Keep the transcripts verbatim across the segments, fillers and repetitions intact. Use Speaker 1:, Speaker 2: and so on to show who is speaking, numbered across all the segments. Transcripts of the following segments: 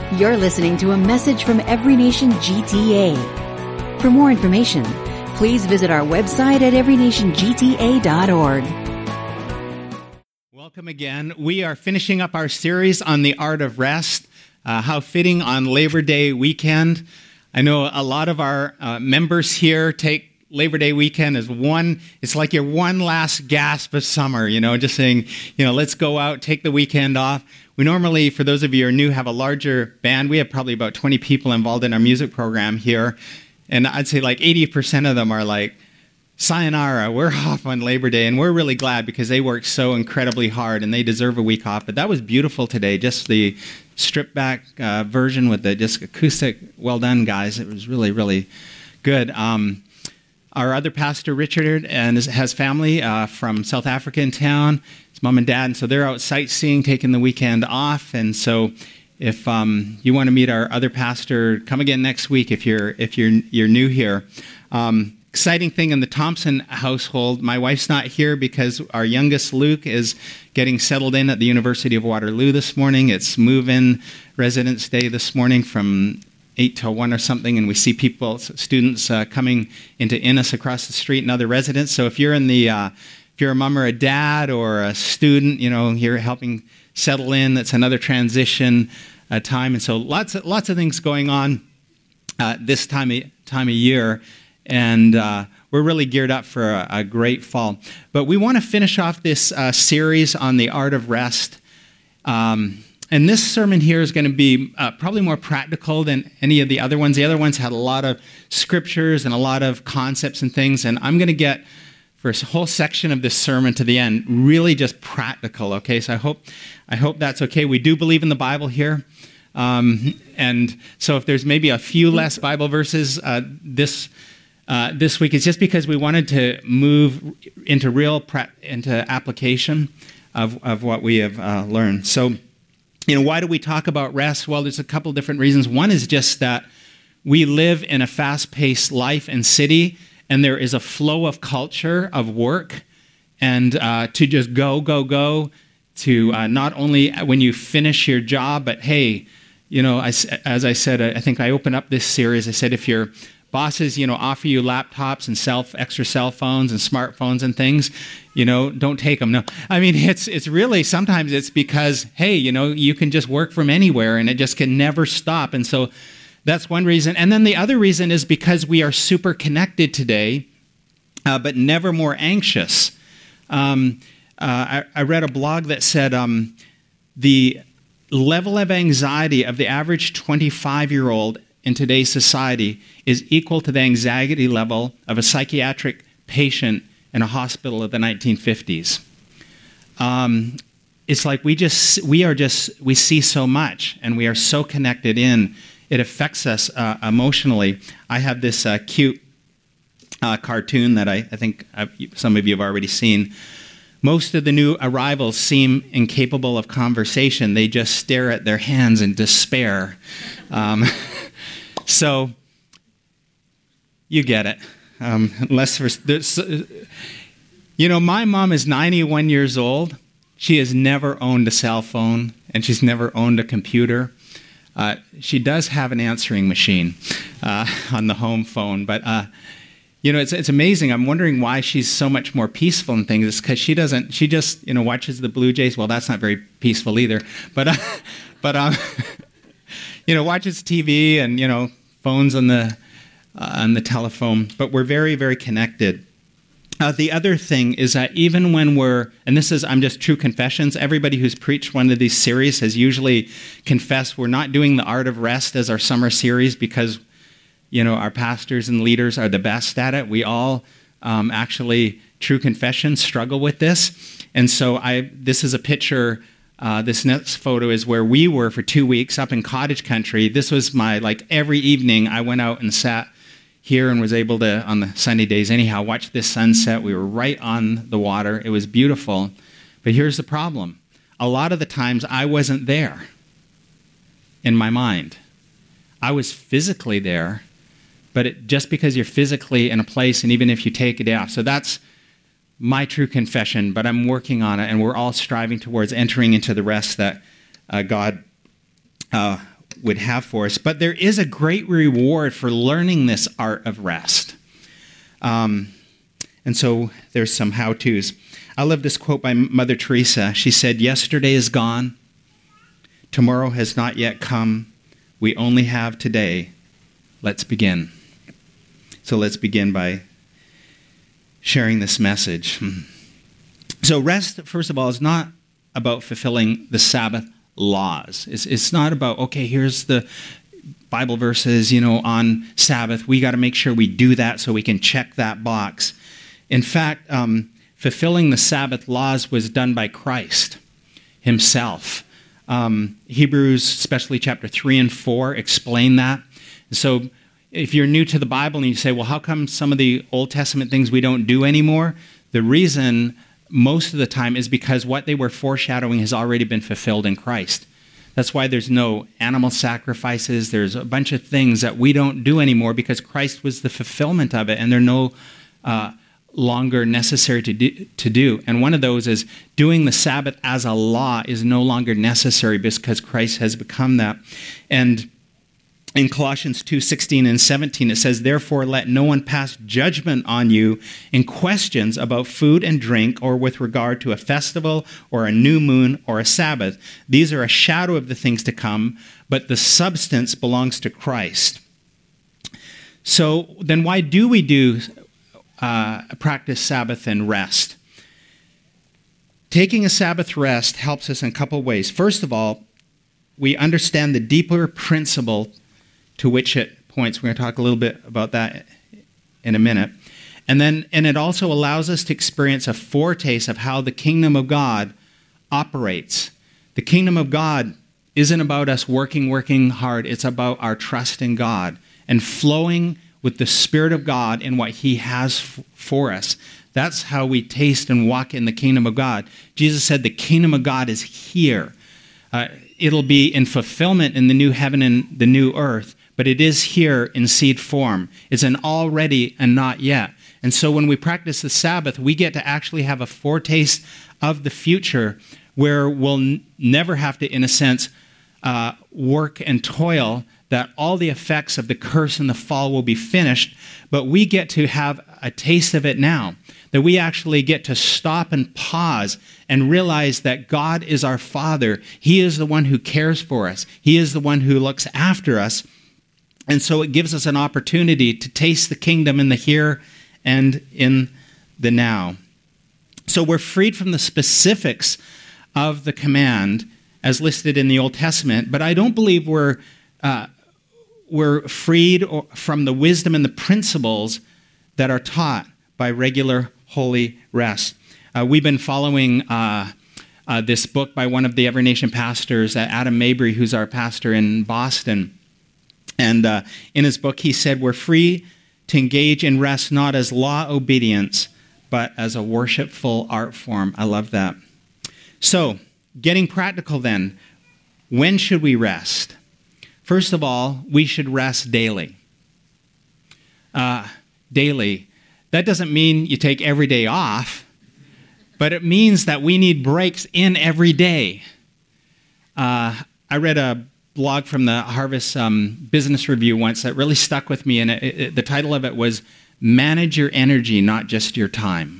Speaker 1: You're listening to a message from Every Nation G T A. For more information, please visit our website at every nation g t a dot org.
Speaker 2: Welcome again. We are finishing up our series on the art of rest. Uh, how fitting on Labor Day weekend. I know a lot of our uh, members here take Labor Day weekend as one, it's like your one last gasp of summer, you know, just saying, you know, let's go out, take the weekend off. We normally, for those of you who are new, have a larger band. We have probably about twenty people involved in our music program here. And I'd say like eighty percent of them are like, sayonara, we're off on Labor Day. And we're really glad because they work so incredibly hard and they deserve a week off. But that was beautiful today, just the stripped back uh, version with the just acoustic. Well done, guys. It was really, really good. Um, Our other pastor, Richard, and has family uh, from South Africa in town. His mom and dad, and so they're out sightseeing, taking the weekend off. And so, if um, you want to meet our other pastor, come again next week. If you're if you're you're new here, um, exciting thing in the Thompson household. My wife's not here because our youngest Luke is getting settled in at the University of Waterloo this morning. It's move-in residence day this morning from eight till one or something, and we see people, students uh, coming into Innis across the street and other residents. So if you're in the, uh, if you're a mom or a dad or a student, you know, you're helping settle in, that's another transition uh, time. And so lots of, lots of things going on uh, this time of, time of year, and uh, we're really geared up for a, a great fall. But we want to finish off this uh, series on the art of rest. Um, And this sermon here is going to be uh, probably more practical than any of the other ones. The other ones had a lot of scriptures and a lot of concepts and things. And I'm going to get, for a whole section of this sermon to the end, really just practical, okay? So I hope I hope that's okay. We do believe in the Bible here. Um, and so if there's maybe a few less Bible verses uh, this uh, this week, it's just because we wanted to move into real, pra- into application of, of what we have uh, learned. So, you know, why do we talk about rest? Well, there's a couple different reasons. One is just that we live in a fast-paced life and city, and there is a flow of culture, of work, and uh, to just go, go, go, to uh, not only when you finish your job, but hey, you know, as, as I said, I think I opened up this series, I said if your bosses, you know, offer you laptops and self, extra cell phones and smartphones and things, you know, don't take them. No, I mean, it's it's really, sometimes it's because, hey, you know, you can just work from anywhere and it just can never stop. And so that's one reason. And then the other reason is because we are super connected today, uh, but never more anxious. Um, uh, I, I read a blog that said um, the level of anxiety of the average twenty-five-year-old in today's society is equal to the anxiety level of a psychiatric patient in a hospital of the nineteen fifties. Um, it's like we just, we are just, we see so much and we are so connected in, it affects us uh, emotionally. I have this uh, cute uh, cartoon that I, I think I've, some of you have already seen. Most of the new arrivals seem incapable of conversation. They just stare at their hands in despair. Um, so, you get it. Um, unless for, you know, my mom is ninety-one years old. She has never owned a cell phone, and she's never owned a computer. Uh, she does have an answering machine uh, on the home phone, but uh, you know, it's it's amazing. I'm wondering why she's so much more peaceful in things. It's because she doesn't. She just you know watches the Blue Jays. Well, that's not very peaceful either. But uh, but um, you know, watches T V and you know phones on the. Uh, on the telephone, but we're very, very connected. Uh, the other thing is that even when we're, and this is, I'm just true confessions, everybody who's preached one of these series has usually confessed we're not doing the Art of Rest as our summer series because, you know, our pastors and leaders are the best at it. We all um, actually, true confessions, struggle with this. And so I, this is a picture, uh, this next photo is where we were for two weeks up in cottage country. This was my, like every evening I went out and sat here and was able to, on the sunny days anyhow, watch this sunset. We were right on the water. It was beautiful. But here's the problem. A lot of the times I wasn't there in my mind. I was physically there, but it, just because you're physically in a place, and even if you take a day off. So that's my true confession, but I'm working on it, and we're all striving towards entering into the rest that uh, God uh, would have for us. But there is a great reward for learning this art of rest. Um, and so there's some how-tos. I love this quote by Mother Teresa. She said, "Yesterday is gone. Tomorrow has not yet come. We only have today. Let's begin." So let's begin by sharing this message. So rest, first of all, is not about fulfilling the Sabbath laws. It's, it's not about, okay, here's the Bible verses, you know, on Sabbath. We got to make sure we do that so we can check that box. In fact, um, fulfilling the Sabbath laws was done by Christ himself. Um, Hebrews, especially chapter three and four, explain that. So if you're new to the Bible and you say, well, how come some of the Old Testament things we don't do anymore? The reason most of the time is because what they were foreshadowing has already been fulfilled in Christ. That's why there's no animal sacrifices. There's a bunch of things that we don't do anymore because Christ was the fulfillment of it, and they're no uh, longer necessary to do, to do. And one of those is doing the Sabbath as a law is no longer necessary because Christ has become that. And in Colossians two sixteen and seventeen, it says, "Therefore let no one pass judgment on you in questions about food and drink or with regard to a festival or a new moon or a Sabbath. These are a shadow of the things to come, but the substance belongs to Christ." So then why do we do uh, practice Sabbath and rest? Taking a Sabbath rest helps us in a couple ways. First of all, we understand the deeper principle to which it points. We're going to talk a little bit about that in a minute. And then, and it also allows us to experience a foretaste of how the kingdom of God operates. The kingdom of God isn't about us working, working hard. It's about our trust in God and flowing with the Spirit of God in what He has f- for us. That's how we taste and walk in the kingdom of God. Jesus said the kingdom of God is here. Uh, it'll be in fulfillment in the new heaven and the new earth, but it is here in seed form. It's an already and not yet. And so when we practice the Sabbath, we get to actually have a foretaste of the future where we'll n- never have to, in a sense, uh, work and toil, that all the effects of the curse and the fall will be finished, but we get to have a taste of it now, that we actually get to stop and pause and realize that God is our Father. He is the one who cares for us. He is the one who looks after us. And so it gives us an opportunity to taste the kingdom in the here and in the now. So we're freed from the specifics of the command as listed in the Old Testament, but I don't believe we're uh, we're freed or, from the wisdom and the principles that are taught by regular holy rest. Uh, we've been following uh, uh, this book by one of the Every Nation pastors, uh, Adam Mabry, who's our pastor in Boston. And uh, in his book, he said, we're free to engage in rest not as law obedience, but as a worshipful art form. I love that. So, getting practical then, when should we rest? First of all, we should rest daily. Uh, daily. That doesn't mean you take every day off, but it means that we need breaks in every day. Uh, I read a blog from the Harvest um, Business Review once that really stuck with me, and it, it, the title of it was "Manage Your Energy, Not Just Your Time."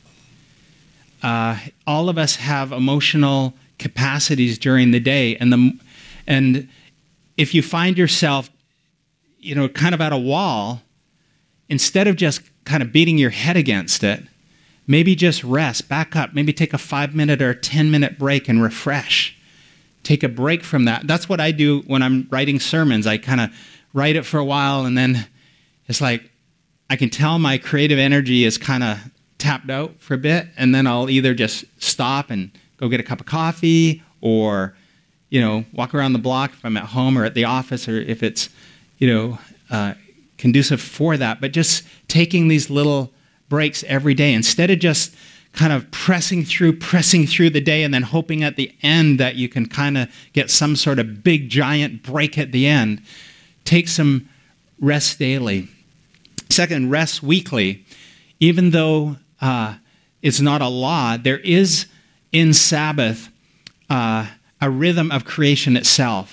Speaker 2: Uh, all of us have emotional capacities during the day, and the and if you find yourself, you know, kind of at a wall, instead of just kind of beating your head against it, maybe just rest, back up, maybe take a five-minute or a ten-minute break and refresh. Take a break from that. That's what I do when I'm writing sermons. I kind of write it for a while, and then it's like I can tell my creative energy is kind of tapped out for a bit, and then I'll either just stop and go get a cup of coffee, or, you know, walk around the block if I'm at home or at the office, or if it's, you know, uh, conducive for that. But just taking these little breaks every day instead of just kind of pressing through, pressing through the day and then hoping at the end that you can kind of get some sort of big, giant break at the end. Take some rest daily. Second, rest weekly. Even though uh, it's not a law, there is in Sabbath uh, a rhythm of creation itself.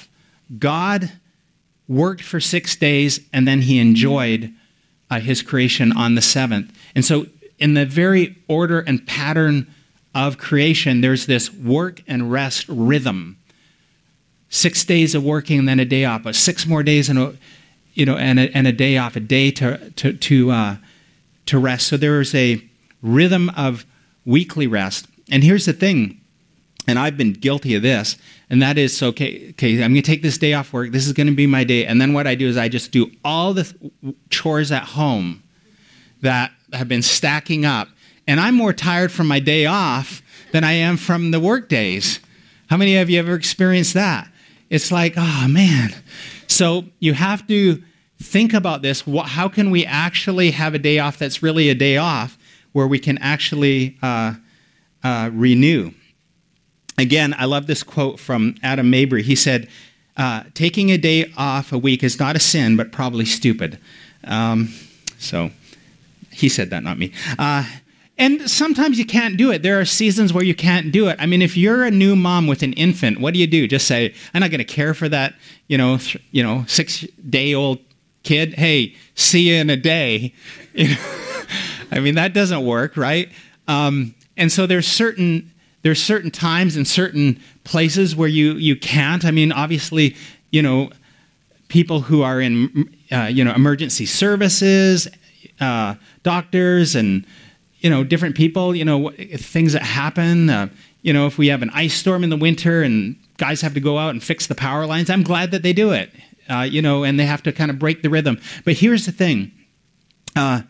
Speaker 2: God worked for six days and then he enjoyed uh, his creation on the seventh. And so in the very order and pattern of creation, there's this work and rest rhythm. Six days of working and then a day off, but six more days and a, you know, and a, and a day off, a day to to to uh, to rest. So there is a rhythm of weekly rest. And here's the thing, and I've been guilty of this, and that is, okay, okay, I'm going to take this day off work. This is going to be my day. And then what I do is I just do all the th- chores at home that have been stacking up. And I'm more tired from my day off than I am from the work days. How many of you ever experienced that? It's like, oh, man. So you have to think about this. How can we actually have a day off that's really a day off where we can actually uh, uh, renew? Again, I love this quote from Adam Mabry. He said, uh, taking a day off a week is not a sin, but probably stupid. Um, so he said that, not me. Uh, and sometimes you can't do it. There are seasons where you can't do it. I mean, if you're a new mom with an infant, what do you do? Just say, I'm not going to care for that, you know, th- you know, six-day-old kid. Hey, see you in a day. You know? I mean, that doesn't work, right? Um, and so there's certain there's certain times and certain places where you you can't. I mean, obviously, you know, people who are in uh, you know emergency services, uh, doctors, and you know different people. You know, things that happen. Uh, you know, if we have an ice storm in the winter and guys have to go out and fix the power lines, I'm glad that they do it. Uh, you know, and they have to kind of break the rhythm. But here's the thing. Uh,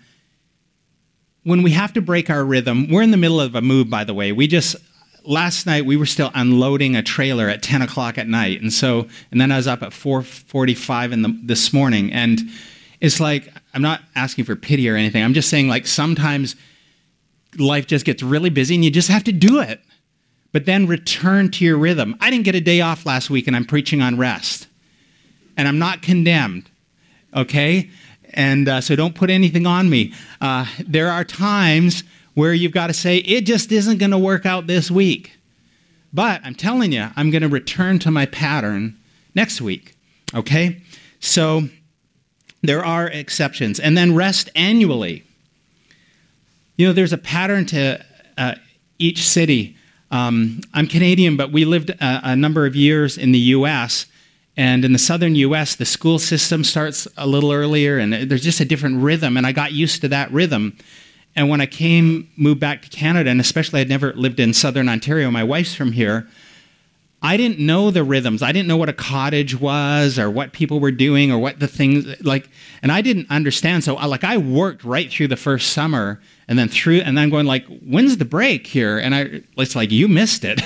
Speaker 2: when we have to break our rhythm, we're in the middle of a move, by the way. We just, last night, we were still unloading a trailer at ten o'clock at night. And so, and then I was up at four forty-five in the, this morning. And it's like, I'm not asking for pity or anything. I'm just saying, like, sometimes life just gets really busy and you just have to do it. But then return to your rhythm. I didn't get a day off last week and I'm preaching on rest. And I'm not condemned, okay? And uh, so don't put anything on me. Uh, there are times where you've got to say, it just isn't going to work out this week. But I'm telling you, I'm going to return to my pattern next week, okay? So there are exceptions. And then rest annually. You know, there's a pattern to uh, each city. Um, I'm Canadian, but we lived a, a number of years in the U S, and in the southern U S, the school system starts a little earlier, and there's just a different rhythm, and I got used to that rhythm. And when I came, moved back to Canada, and especially I'd never lived in southern Ontario, my wife's from here, I didn't know the rhythms. I didn't know what a cottage was or what people were doing or what the things, like, and I didn't understand. So, like, I worked right through the first summer, and then through, and then I'm going like, when's the break here? And I, it's like, you missed it.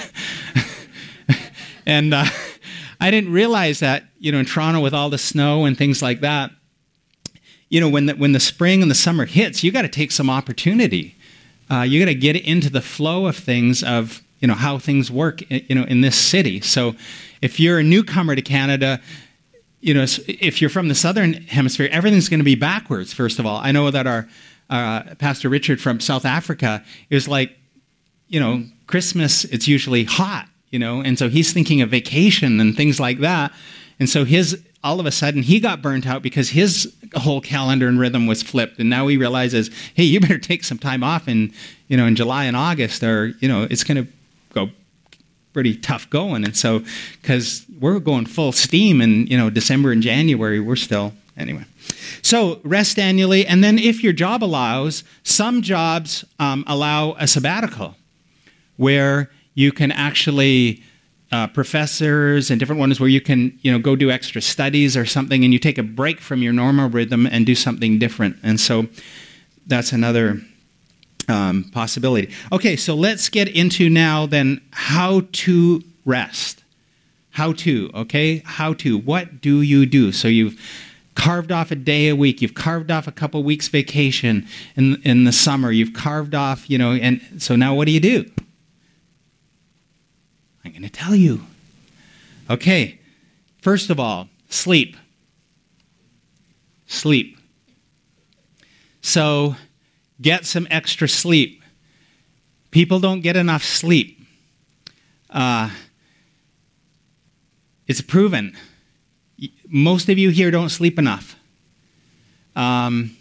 Speaker 2: and, uh, I didn't realize that, you know, in Toronto with all the snow and things like that, you know, when the, when the spring and the summer hits, you got to take some opportunity. Uh, you got to get into the flow of things, of, you know, how things work, you know, in this city. So if you're a newcomer to Canada, you know, if you're from the southern hemisphere, everything's going to be backwards, first of all. I know that our uh, Pastor Richard from South Africa is like, you know, Christmas, it's usually hot. You know, and so he's thinking of vacation and things like that. And so his, all of a sudden, he got burnt out because his whole calendar and rhythm was flipped. And now he realizes, hey, you better take some time off in, you know, in July and August, or, you know, it's going to go pretty tough going. And so, because we're going full steam in, you know, December and January, we're still, anyway. So rest annually. And then if your job allows, some jobs um, allow a sabbatical where you can actually, uh, professors and different ones where you can, you know, go do extra studies or something, and you take a break from your normal rhythm and do something different. And so that's another um, possibility. Okay, so let's get into now then how to rest. How to, okay? How to. What do you do? So you've carved off a day a week. You've carved off a couple weeks vacation in in the summer. You've carved off, you know, and so now what do you do? I'm going to tell you. Okay, first of all, sleep. Sleep. So get some extra sleep. People don't get enough sleep. Uh, it's proven. most of you here don't sleep enough. Um,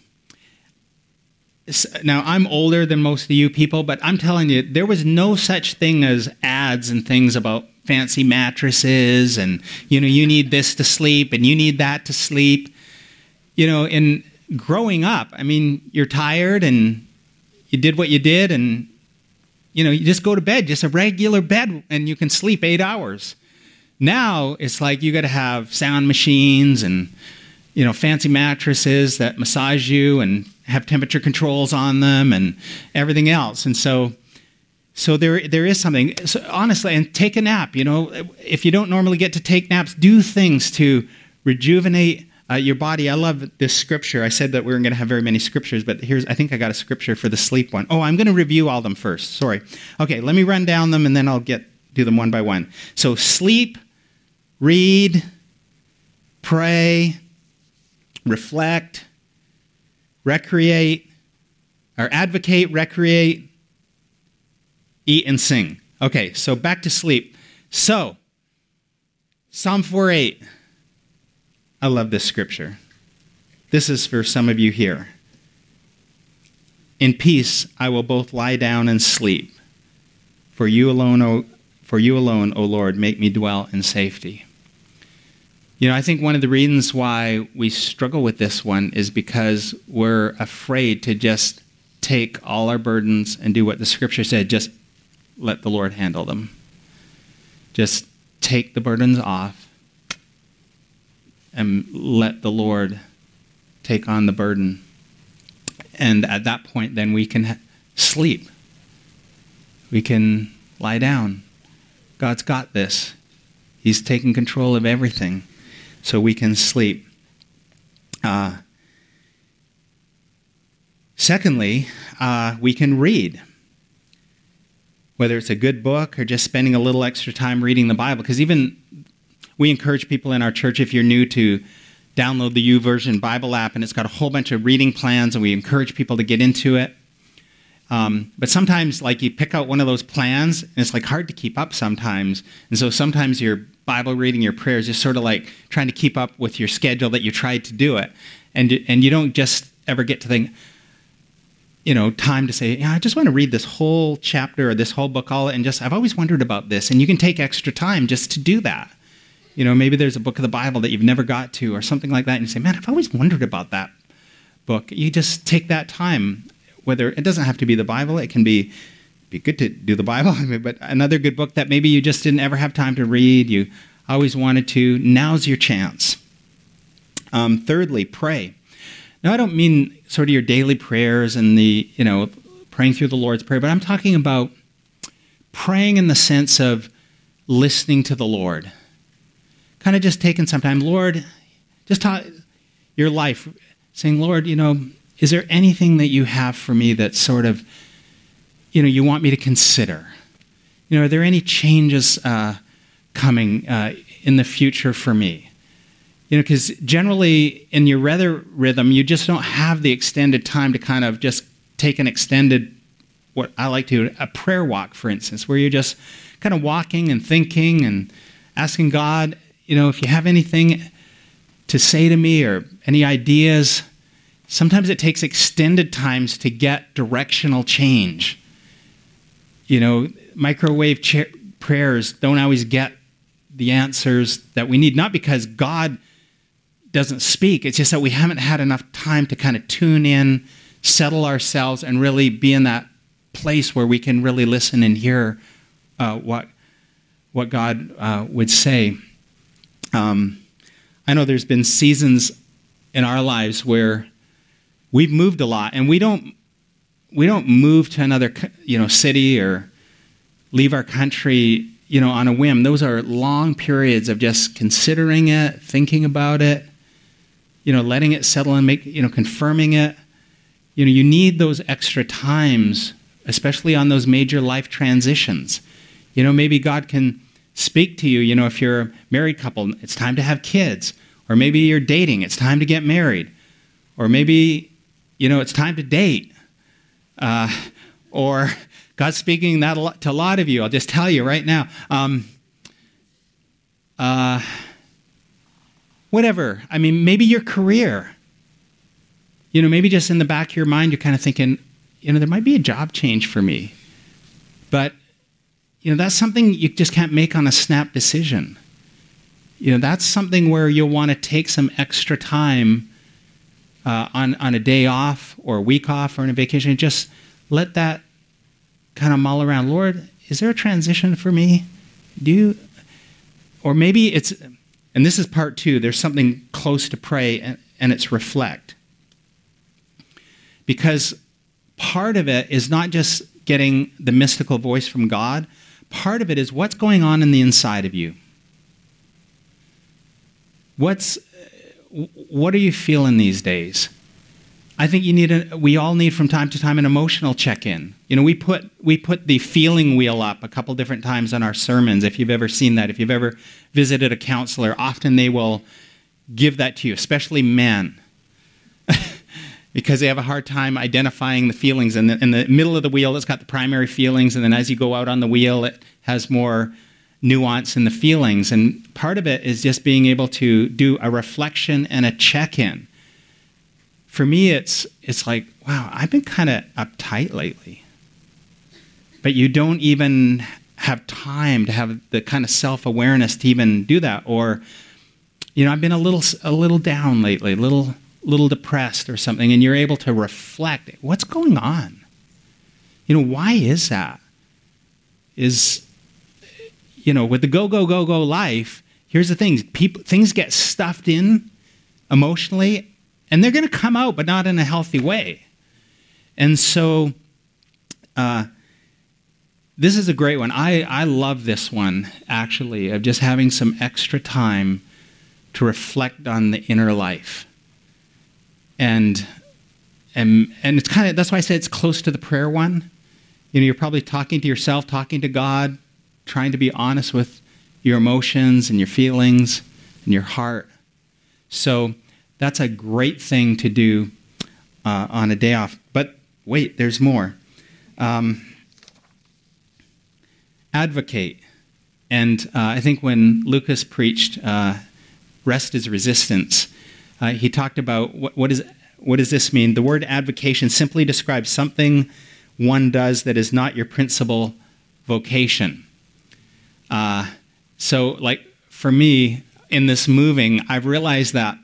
Speaker 2: now, I'm older than most of you people, but I'm telling you, there was no such thing as ads and things about fancy mattresses and, you know, you need this to sleep and you need that to sleep. You know, in growing up, I mean, you're tired and you did what you did and, you know, you just go to bed, just a regular bed, and you can sleep eight hours. Now, it's like you got to have sound machines and, you know, fancy mattresses that massage you and have temperature controls on them and everything else. And so so there there is something. So honestly, and take a nap. You know, if you don't normally get to take naps, do things to rejuvenate uh, your body. I love this scripture. I said that we weren't going to have very many scriptures, but here's, I think I got a scripture for the sleep one. Oh, I'm going to review all of them first. Sorry. Okay, let me run down them and then I'll get do them one by one. So sleep, read, pray, reflect, recreate, or advocate, recreate, eat, and sing. Okay, so back to sleep. So, Psalm four eight. I love this scripture. This is for some of you here. In peace I will both lie down and sleep. For you alone, O, for you alone, O Lord, make me dwell in safety. You know, I think one of the reasons why we struggle with this one is because we're afraid to just take all our burdens and do what the scripture said, just let the Lord handle them. Just take the burdens off and let the Lord take on the burden. And at that point, then we can ha- sleep. We can lie down. God's got this. He's taking control of everything. So we can sleep. Uh, secondly, uh, we can read. Whether it's a good book or just spending a little extra time reading the Bible. Because even we encourage people in our church, if you're new, to download the YouVersion Bible app, and it's got a whole bunch of reading plans, and we encourage people to get into it. Um, but sometimes, like, you pick out one of those plans, and it's like hard to keep up sometimes. And so sometimes your Bible reading, your prayers, is sort of like trying to keep up with your schedule that you tried to do it. And, and you don't just ever get to think, you know, time to say, yeah, I just want to read this whole chapter or this whole book, all, and just, I've always wondered about this. And you can take extra time just to do that. You know, maybe there's a book of the Bible that you've never got to or something like that, and you say, man, I've always wondered about that book. You just take that time. Whether it doesn't have to be the Bible, it can be be good to do the Bible, but another good book that maybe you just didn't ever have time to read, you always wanted to, now's your chance. Um, thirdly, pray. Now, I don't mean sort of your daily prayers and the, you know, praying through the Lord's Prayer, but I'm talking about praying in the sense of listening to the Lord. Kind of just taking some time, Lord, just talk your life, saying, Lord, you know, is there anything that you have for me that sort of, you know, you want me to consider? You know, are there any changes uh, coming uh, in the future for me? You know, because generally in your weather rhythm, you just don't have the extended time to kind of just take an extended, what I like to, a prayer walk, for instance, where you're just kind of walking and thinking and asking God, you know, if you have anything to say to me or any ideas. Sometimes it takes extended times to get directional change. You know, microwave cha- prayers don't always get the answers that we need, not because God doesn't speak. It's just that we haven't had enough time to kind of tune in, settle ourselves, and really be in that place where we can really listen and hear uh, what what God uh, would say. Um, I know there's been seasons in our lives where we've moved a lot, and we don't we don't move to another, you know, city or leave our country, you know, on a whim. Those are long periods of just considering it, thinking about it, you know, letting it settle and make, you know, confirming it. You know, you need those extra times, especially on those major life transitions. You know, maybe God can speak to you, you know, if you're a married couple, it's time to have kids. Or maybe you're dating, it's time to get married. Or maybe, you know, it's time to date. Uh, or God's speaking that a lot, to a lot of you. I'll just tell you right now. Um, uh, whatever. I mean, maybe your career. You know, maybe just in the back of your mind, you're kind of thinking, you know, there might be a job change for me. But, you know, that's something you just can't make on a snap decision. You know, that's something where you'll want to take some extra time uh, on, on a day off or a week off or on a vacation and just let that kind of mull around. Lord, is there a transition for me? Do you, or maybe it's, and this is part two, there's something close to pray, and, and it's reflect. Because part of it is not just getting the mystical voice from God. Part of it is what's going on in the inside of you. What's, what are you feeling these days? I think you need a, we all need from time to time an emotional check-in. You know, we put we put the feeling wheel up a couple different times on our sermons. If you've ever seen that, if you've ever visited a counselor, often they will give that to you, especially men, because they have a hard time identifying the feelings. And in the middle of the wheel, it's got the primary feelings, and then as you go out on the wheel, it has more nuance in the feelings. And part of it is just being able to do a reflection and a check-in. For me, it's it's like, wow, I've been kind of uptight lately. But you don't even have time to have the kind of self-awareness to even do that. Or, you know, I've been a little a little down lately, a little little depressed or something, and you're able to reflect. What's going on? You know, why is that? Is, you know, with the go, go, go, go life, here's the thing. People, things get stuffed in emotionally, and they're going to come out, but not in a healthy way. And so uh, this is a great one. I, I love this one, actually, of just having some extra time to reflect on the inner life. And and and it's kind of, that's why I say it's close to the prayer one. You know, you're probably talking to yourself, talking to God, trying to be honest with your emotions and your feelings and your heart. So that's a great thing to do uh, on a day off. But wait, there's more. Um, advocate. And uh, I think when Lucas preached uh, Rest is Resistance, uh, he talked about what, what, is, what does this mean? The word advocation simply describes something one does that is not your principal vocation. Uh, so, like, for me, in this moving, I've realized that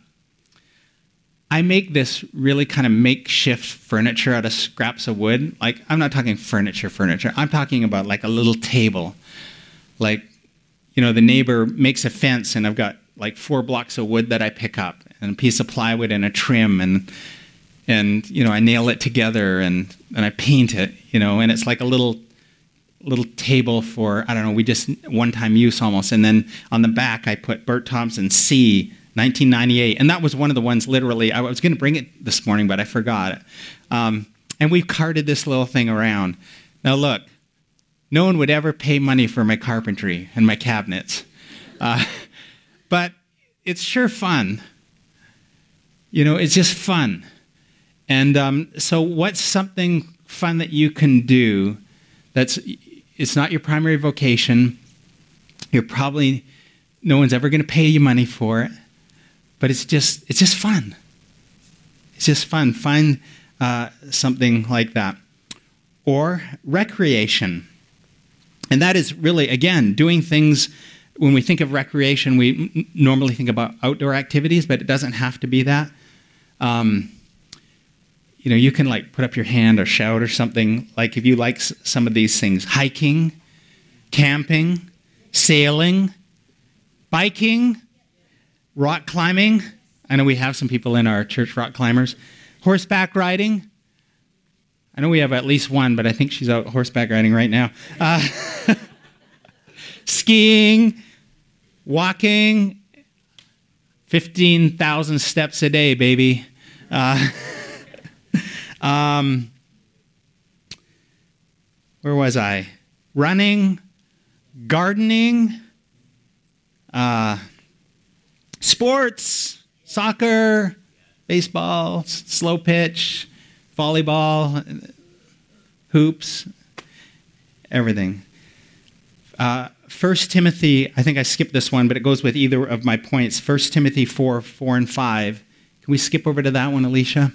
Speaker 2: I make this really kind of makeshift furniture out of scraps of wood. Like, I'm not talking furniture, furniture. I'm talking about, like, a little table. Like, you know, the neighbor makes a fence, and I've got, like, four blocks of wood that I pick up, and a piece of plywood and a trim, and, and you know, I nail it together, and, and I paint it, you know, and it's like a little... little table for, I don't know, we just one-time use almost. And then on the back, I put Bert Thompson C, nineteen ninety-eight. And that was one of the ones, literally, I was going to bring it this morning, but I forgot it. Um, and we've carted this little thing around. Now, look, no one would ever pay money for my carpentry and my cabinets. Uh, but it's sure fun. You know, it's just fun. And um, so what's something fun that you can do that's, it's not your primary vocation. You're probably, no one's ever going to pay you money for it, but it's just, it's just fun. It's just fun. Find uh, something like that. Or recreation. And that is really, again, doing things, when we think of recreation, we n- normally think about outdoor activities, but it doesn't have to be that. Um, You know, you can like put up your hand or shout or something. Like if you like s- some of these things, hiking, camping, sailing, biking, rock climbing. I know we have some people in our church rock climbers. Horseback riding. I know we have at least one, but I think she's out horseback riding right now. Uh, skiing, walking, fifteen thousand steps a day, baby. Uh Um, where was I? Running, gardening, uh, sports, soccer, baseball, s- slow pitch, volleyball, hoops, everything. Uh, First Timothy, I think I skipped this one, but it goes with either of my points. First Timothy four, four and five. Can we skip over to that one, Alicia?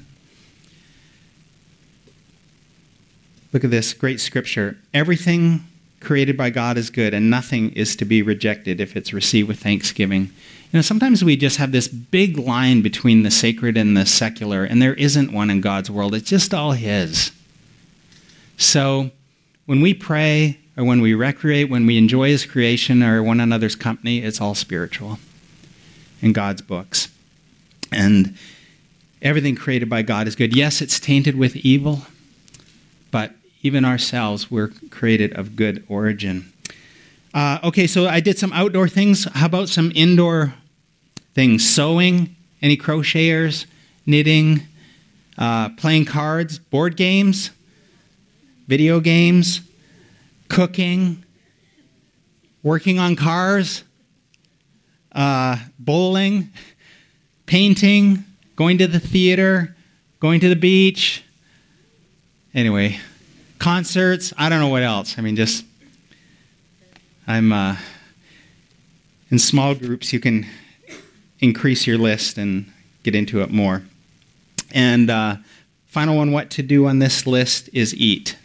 Speaker 2: Look at this great scripture. Everything created by God is good, and nothing is to be rejected if it's received with thanksgiving. You know, sometimes we just have this big line between the sacred and the secular, and there isn't one in God's world. It's just all His. So when we pray, or when we recreate, when we enjoy His creation or one another's company, it's all spiritual in God's books. And everything created by God is good. Yes, it's tainted with evil, but even ourselves, we're created of good origin. Uh, okay, so I did some outdoor things. How about some indoor things? Sewing, any crocheters, knitting, uh, playing cards, board games, video games, cooking, working on cars, uh, bowling, painting, going to the theater, going to the beach. Anyway, concerts, I don't know what else. I mean, just, I'm, uh, in small groups, you can increase your list and get into it more. And uh, final one, what to do on this list is eat.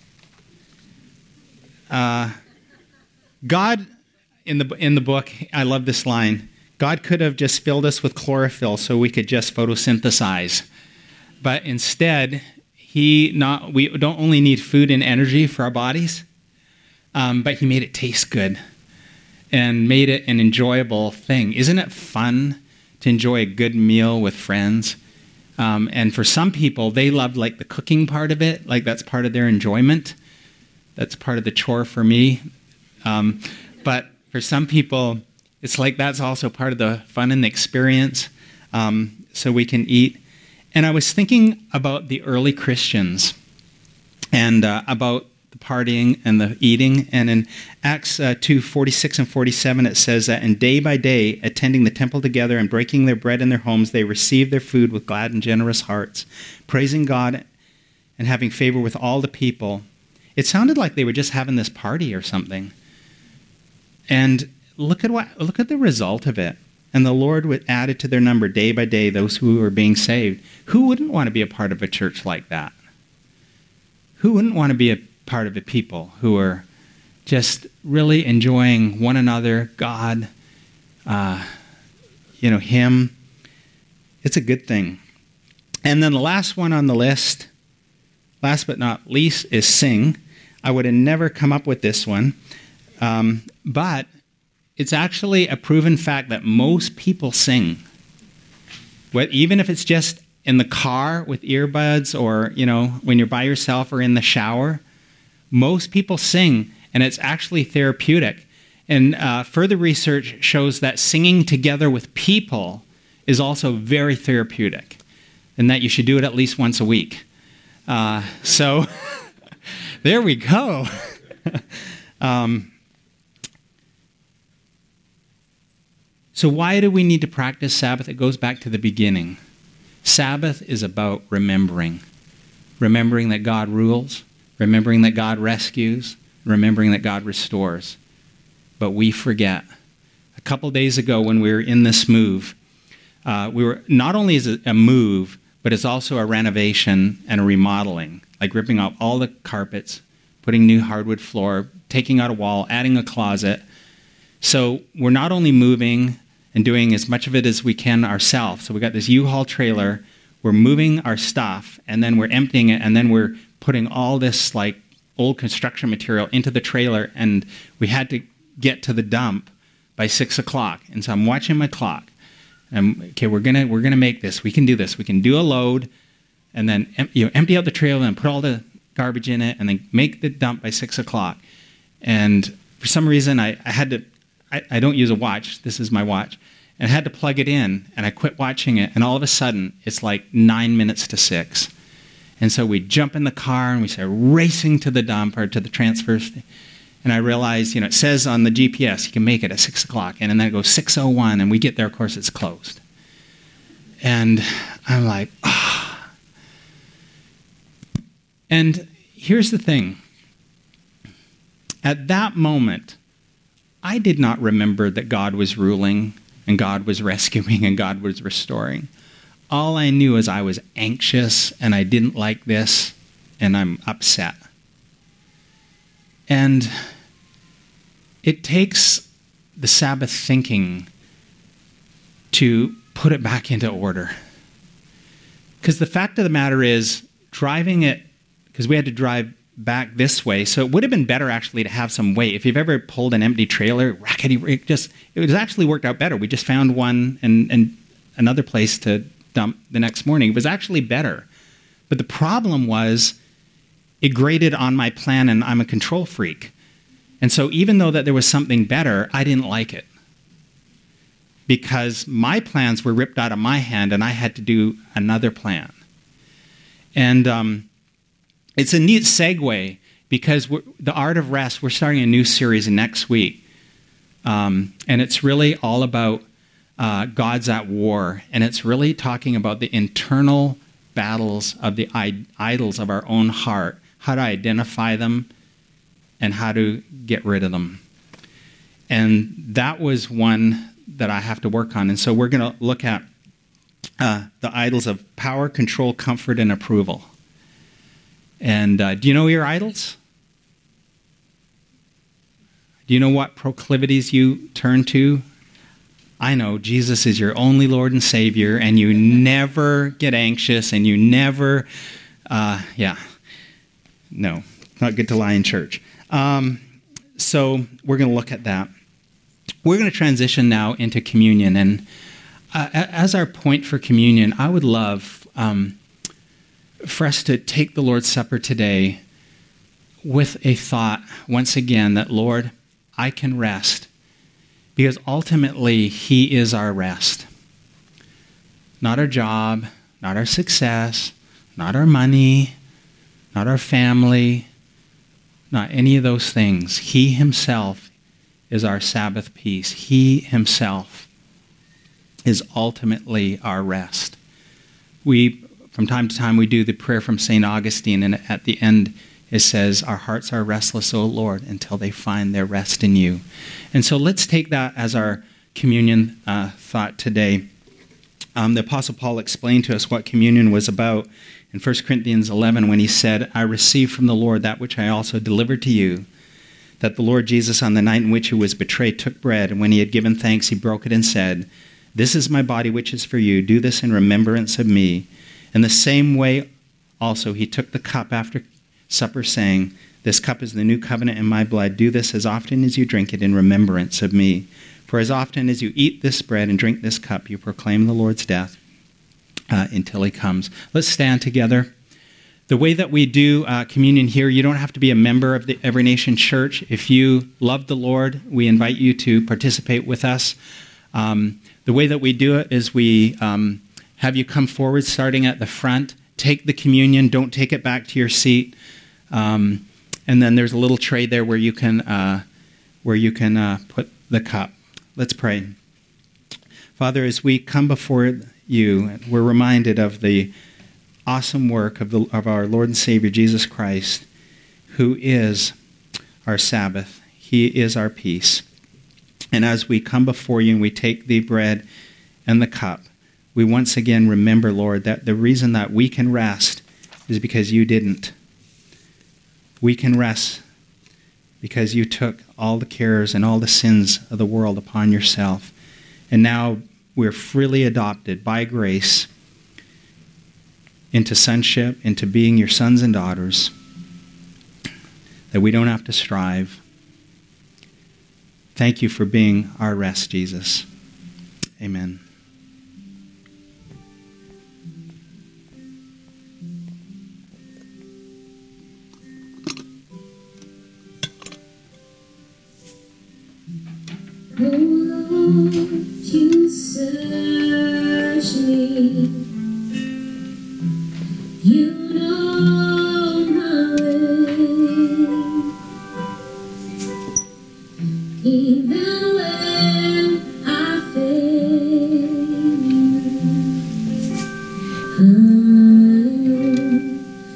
Speaker 2: Uh, God, in the in the book, I love this line, God could have just filled us with chlorophyll so we could just photosynthesize. But instead, He not we don't only need food and energy for our bodies, um, but He made it taste good and made it an enjoyable thing. Isn't it fun to enjoy a good meal with friends? Um, and for some people, they love like the cooking part of it, like that's part of their enjoyment. That's part of the chore for me. Um, but for some people, it's like that's also part of the fun and the experience, um, so we can eat. And I was thinking about the early Christians and uh, about the partying and the eating. And in Acts uh, two, forty-six and forty-seven, it says that, and day by day, attending the temple together and breaking their bread in their homes, they received their food with glad and generous hearts, praising God and having favor with all the people. It sounded like they were just having this party or something. And look at what look at the result of it. And the Lord would add it to their number day by day, those who were being saved. Who wouldn't want to be a part of a church like that? Who wouldn't want to be a part of a people who are just really enjoying one another, God, uh, you know, Him? It's a good thing. And then the last one on the list, last but not least, is sing. I would have never come up with this one, um, but it's actually a proven fact that most people sing. What, even if it's just in the car with earbuds or, you know, when you're by yourself or in the shower, most people sing, and it's actually therapeutic. And uh, further research shows that singing together with people is also very therapeutic, and that you should do it at least once a week. Uh, so there we go. um, So why do we need to practice Sabbath? It goes back to the beginning. Sabbath is about remembering. Remembering that God rules, remembering that God rescues, remembering that God restores. But we forget. A couple days ago when we were in this move, uh, we were not only is it a move, but it's also a renovation and a remodeling, like ripping out all the carpets, putting new hardwood floor, taking out a wall, adding a closet. So we're not only moving and doing as much of it as we can ourselves. So we got this U-Haul trailer, we're moving our stuff, and then we're emptying it, and then we're putting all this like old construction material into the trailer, and we had to get to the dump by six o'clock. And so I'm watching my clock. And okay, we're gonna we're gonna make this. We can do this. We can do a load, and then em- you know, empty out the trailer and put all the garbage in it, and then make the dump by six o'clock. And for some reason, I, I had to. I, I don't use a watch. This is my watch. And I had to plug it in, and I quit watching it, and all of a sudden, it's like nine minutes to six. And so we jump in the car, and we start racing to the dump or to the transfer station. And I realized, you know, it says on the G P S, you can make it at six o'clock. And then it goes six oh one, and we get there, of course, it's closed. And I'm like, ah. Oh. And here's the thing. At that moment, I did not remember that God was ruling and God was rescuing and God was restoring. All I knew is I was anxious and I didn't like this and I'm upset. And it takes the Sabbath thinking to put it back into order. Because the fact of the matter is, driving it, because we had to drive back this way, so it would have been better actually to have some weight. If you've ever pulled an empty trailer, rackety, it just it was actually worked out better. We just found one and, and another place to dump the next morning. It was actually better. But the problem was it grated on my plan, and I'm a control freak. And so even though that there was something better, I didn't like it. Because my plans were ripped out of my hand, and I had to do another plan. And um, it's a neat segue, because we're, the Art of Rest, we're starting a new series next week. Um, and it's really all about uh, God's at war. And it's really talking about the internal battles of the I- idols of our own heart, how to identify them, and how to get rid of them. And that was one that I have to work on. And so we're going to look at uh, the idols of power, control, comfort, and approval. And uh, do you know your idols? Do you know what proclivities you turn to? I know Jesus is your only Lord and Savior, and you never get anxious, and you never, uh, yeah, no, not good to lie in church. Um, so we're going to look at that. We're going to transition now into communion. And uh, as our point for communion, I would love um, for us to take the Lord's Supper today with a thought, once again, that, Lord, I can rest. Because ultimately, He is our rest. Not our job, not our success, not our money, not our family, not any of those things. He Himself is our Sabbath peace. He Himself is ultimately our rest. We, from time to time, we do the prayer from Saint Augustine, and at the end it says, our hearts are restless, O Lord, until they find their rest in You. And so let's take that as our communion uh, thought today. Um, the Apostle Paul explained to us what communion was about in First Corinthians eleven when he said, I received from the Lord that which I also delivered to you, that the Lord Jesus, on the night in which He was betrayed, took bread, and when He had given thanks, He broke it and said, this is my body which is for you. Do this in remembrance of me. In the same way also He took the cup after supper, saying, this cup is the new covenant in my blood. Do this as often as you drink it in remembrance of me. For as often as you eat this bread and drink this cup, you proclaim the Lord's death uh, until He comes. Let's stand together. The way that we do uh, communion here, you don't have to be a member of the Every Nation Church. If you love the Lord, we invite you to participate with us. Um, the way that we do it is we um, have you come forward starting at the front, take the communion, don't take it back to your seat. Um, and then there's a little tray there where you can uh, where you can uh, put the cup. Let's pray. Father, as we come before You, we're reminded of the awesome work of, the, of our Lord and Savior, Jesus Christ, who is our Sabbath. He is our peace. And as we come before You and we take the bread and the cup, we once again remember, Lord, that the reason that we can rest is because You didn't. We can rest because You took all the cares and all the sins of the world upon Yourself. And now we're freely adopted by grace into sonship, into being Your sons and daughters, that we don't have to strive. Thank You for being our rest, Jesus. Amen.
Speaker 3: Oh Lord, You search me. You know my way. Even when I fail, I know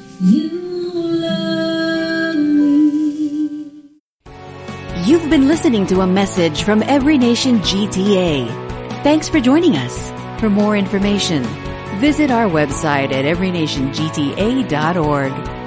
Speaker 3: You love me.
Speaker 1: You've been listening listening to a message from Every Nation G T A. Thanks for joining us. For more information, visit our website at every nation g t a dot org.